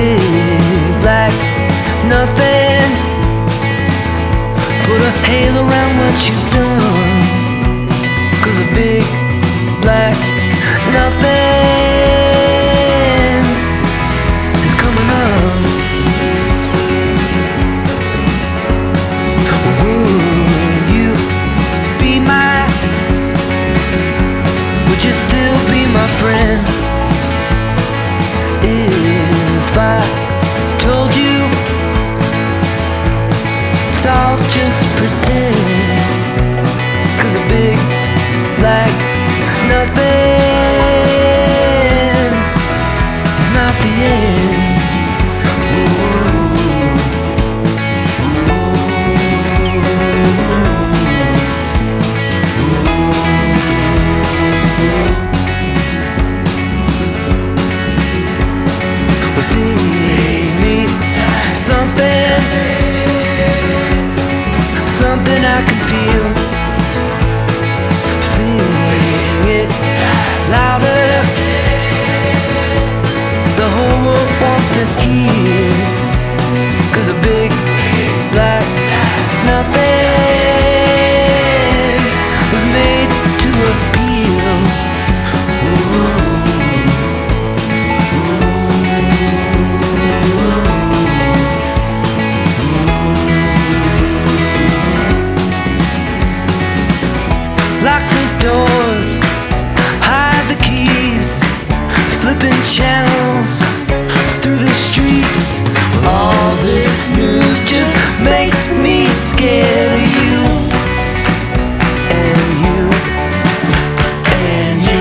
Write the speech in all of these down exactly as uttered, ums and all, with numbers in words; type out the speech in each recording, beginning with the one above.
big black nothing. Put a halo around what you've done, 'cause a big black nothing is coming up. Would you be my, would you still be my friend if I told you it's all just pretend? 'Cause a big black nothing is not the end. Well, sing me something, something I can feel. Sing it louder, the whole world wants to hear. 'Cause a big black nothing was made to appeal. Ooh. Lock the doors, hide the keys, flipping channels through the streets. All this news just makes me scared of you and you and you.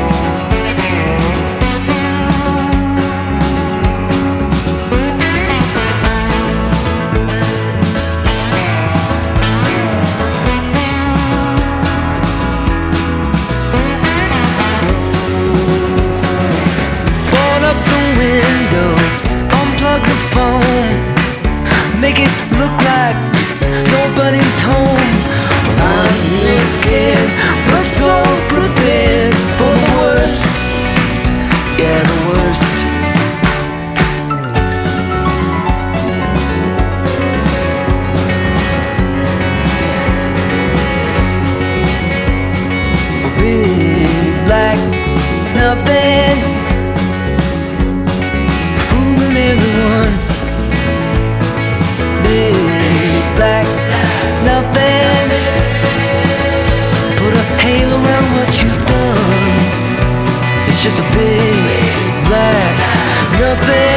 Unplug the phone, make it look like nobody's home. Well, I'm real scared, but so prepared for the worst. Yeah, the worst. Big black nothing, everyone. Big black nothing. Put a halo around what you've done. It's just a big black nothing.